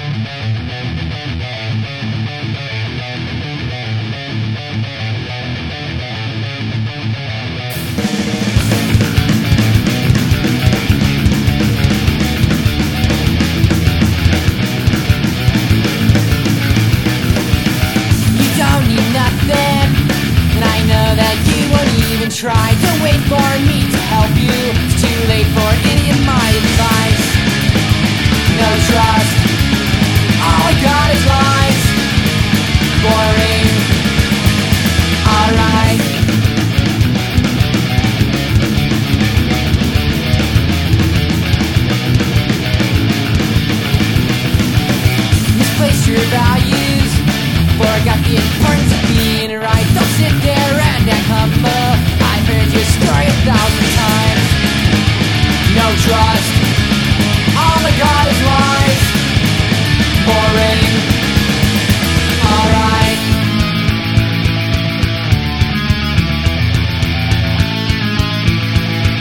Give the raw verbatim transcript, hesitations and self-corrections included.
Try to wait for me to help you. It's too late for any of my advice. No trust, all I got is lies. Boring, alright. Misplace your values, forgot the importance of being right. Don't sit there and act humble. Heard your story a thousand times. No trust.